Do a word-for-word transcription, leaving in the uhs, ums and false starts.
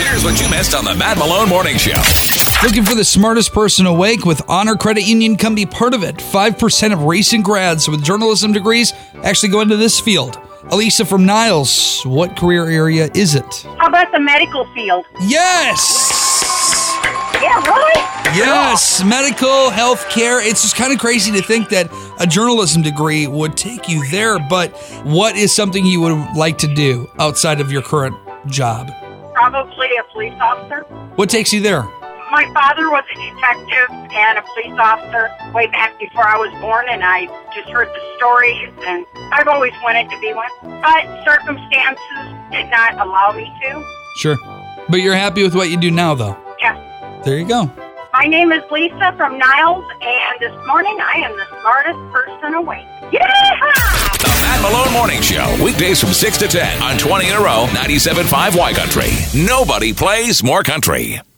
Here's what you missed on the Matt Malone Morning Show. Looking for the smartest person awake? With Honor Credit Union, come be part of it. five percent of recent grads with journalism degrees actually go into this field. Elisa from Niles, what career area is it? How about the medical field? Yes! Yeah, really? Yes, medical, healthcare. It's just kind of crazy to think that a journalism degree would take you there, but what is something you would like to do outside of your current job? Probably a police officer. What takes you there? My father was a detective and a police officer way back before I was born, and I just heard the stories, and I've always wanted to be one. But circumstances did not allow me to. Sure. But you're happy with what you do now, though? Yes. There you go. My name is Lisa from Niles, and this morning I am the smartest person awake. Yeehaw! The Matt Malone Morning Show, weekdays from six to ten on twenty in a row, ninety-seven point five Y Country. Nobody plays more country.